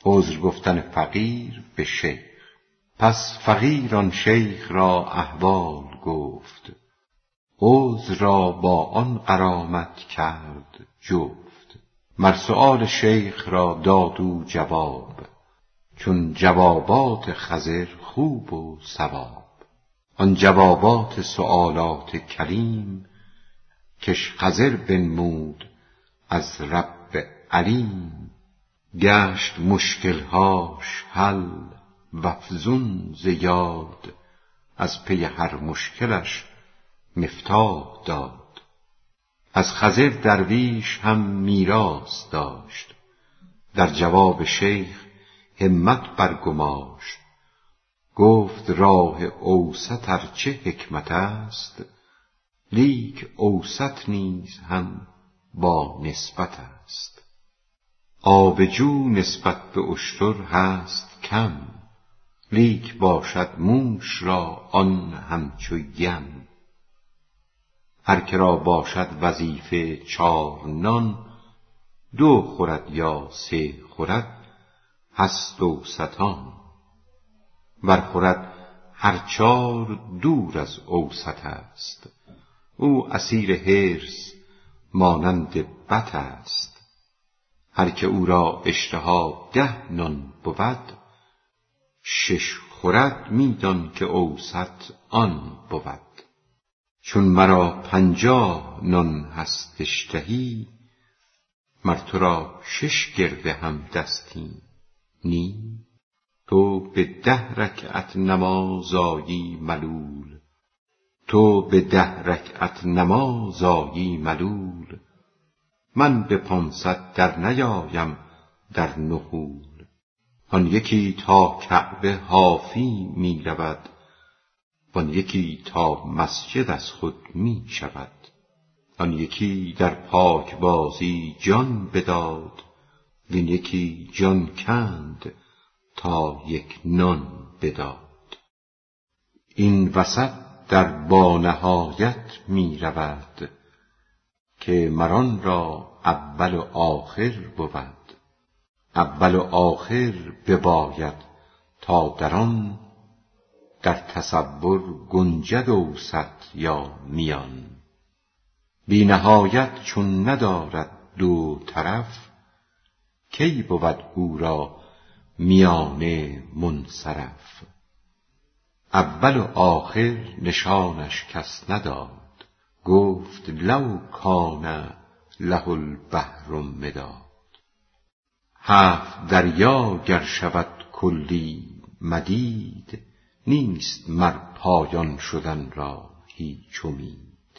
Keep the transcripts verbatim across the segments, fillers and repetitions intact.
عذر گفتن فقیر به شیخ. پس فقیر آن شیخ را احوال گفت، عذر را با آن غرامت کرد جفت. مر سؤال شیخ را داد او جواب، چون جوابات خضر خوب و صواب. آن جوابات سؤالات کلیم، کش خضر بنمود از رب علیم. گشت مشکلهاش حل وافزون ز یاد، از پی هر مشکلش مفتاح داد. از خضر درویش هم میراث داشت، در جواب شیخ همت برگماشت. گفت راه اوسط ارچه حکمت است، لیک اوسط نیز هم با نسبت است. آب جو نسبت به اشتر هست کم، لیک باشد موش را آن همچو یم. هر که را باشد وظیفه چار نان، دو خورد یا سه خورد هست اوسطان. ور خورد هر چار دور از اوسط است، او اسیر حرص مانند بط است. هر که او را اشتها ده نان بود، شش خورد می دان که اوسط آن بود. چون مرا پنجاه نان هست اشتهی، مر تو را شش گرده هم دستی نی. تو به ده رکعت نماز آیی ملول، تو به ده رکعت نماز آیی ملول. من به پانصد در نیایم در نحول. آن یکی تا کعبه حافی می رود، وان یکی تا مسجد از خود می شود. آن یکی در پاک بازی جان بداد، وین یکی جان کند تا یک نان بداد. این وسط در بانهایت می رود، که مران را اول و آخر بود. اول و آخر بباید تا در آن، در تصور گنجد اوسط یا میان. بی نهایت چون ندارد دو طرف، کی بود او را میانه منصرف. اول و آخر نشانش کس نداد، گفت لو کان له البحر مداد. هفت دریا گر شود کلی مدید، نیست مر پایان شدن را هیچ امید.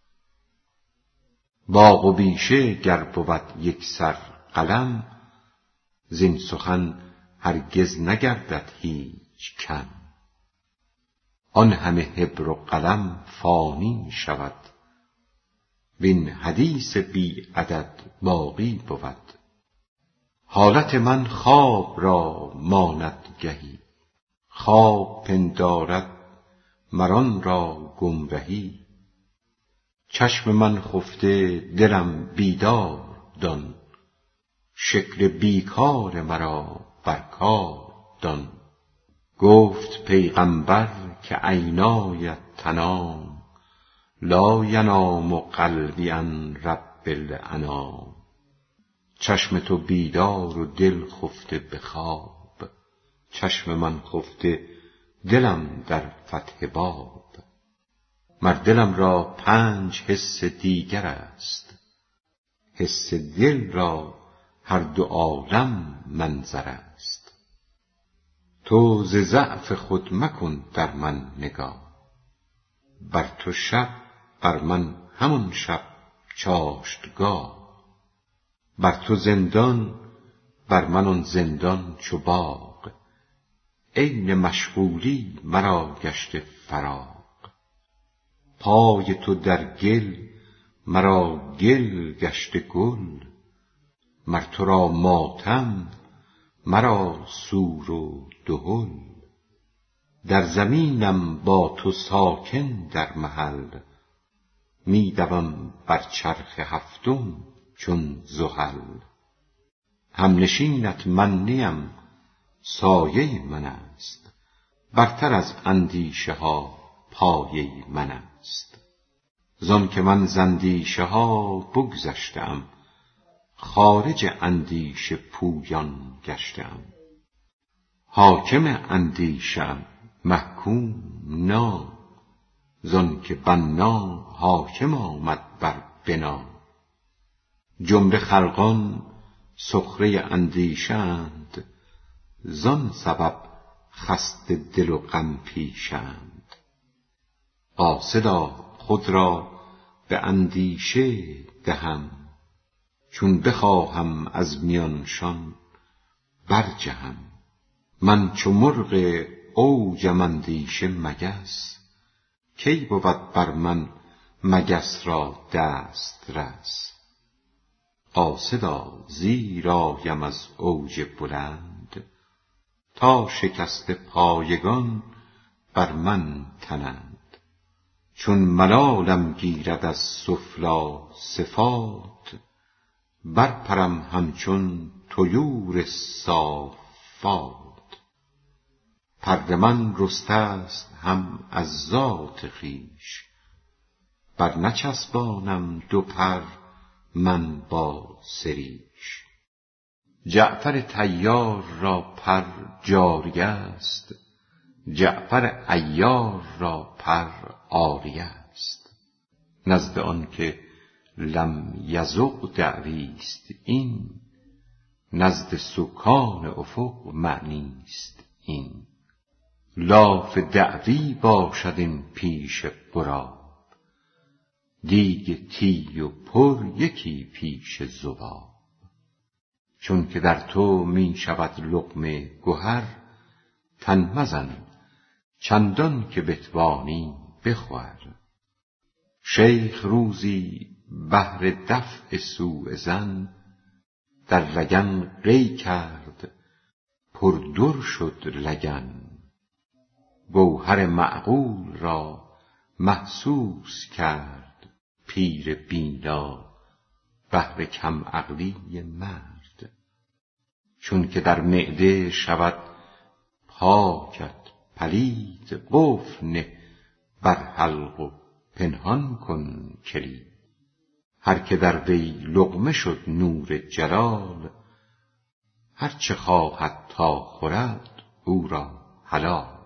باغ و بیشه گر بود یک سر قلم، زین سخن هرگز نگردد هیچ کم. آن همه حبر و قلم فانی شود، وین حدیث بی عدد باقی بود. حالت من خواب را ماند گهی، خواب پندارد مران را گمرهی. چشم من خفته دلم بیدار دان، شکل بیکار مرا بر کار دان. گفت پیغمبر که عینای تنام، لا ینام قلبی عن رب الانام. چشم تو بیدار و دل خفته به خواب، چشم من خفته دلم در فتح باب. مر دلم را پنج حس دیگر است، حس دل را هر دو عالم منظر است. تو ز ضعف خود مکن در من نگاه، بر تو شب بر من همان شب چاشتگاه. بر تو زندان بر من آن زندان چو باغ، عین مشغولی مرا گشته فراغ. پای تو در گل مرا گل گشته گل، مر تو را ماتم مرا سور و دهل. در زمینم با تو ساکن در محل، می دوم بر چرخ هفتم چون زحل. همنشینت من نیم سایه من است، برتر از اندیشه ها پایه من است. زان که من ز اندیشه ها بگذشتم، خارج اندیشه پویان گشتم. حاکم اندیشه‌ام محکوم نه، زان که بنا حاکم آمد بر بنا. جمله خلقان سخره اندیشه اند، زان سبب خسته دل و غم پیشند. قاصدا خود را به اندیشه دهم، چون بخواهم از میانشان برجهم. من چو مرغ اوجم اندیشه مگس، کی بود بر من مگس را دست رس. قاصدا زیر آیم از اوج بلند، تا شکسته پایگان بر من تنند. چون ملالم گیرد از سفلی صفات، برپرم همچون طیور صافات. پر من رسته است هم از ذات خویش، بر نچسبانم دو پر من با سریش. جعفر طیار را پر جاریه است، جعفر عیار را پر عاریه است. نزد آن که لم یذق دعوی است این، نزد سکان افق معنی است این. لاف دعوی باشد این پیش غراب، دیگ تی و پر یکی پیش ذباب. چون که در تو می شود لقمه گهر، تن مزن چندان که بتوانی بخور. شیخ روزی بهر دفع سوء ظن، در لگن قی کرد پر در شد لگن. گوهر معقول را محسوس کرد پیر بینا بهر کم عقلی مرد. چون که در معده شود پاکت پلید، قفل نه بر حلق و پنهان کن کلید. هر که در وی لقمه شد نور جلال، هر چه خواهد تا خورد او را حلال.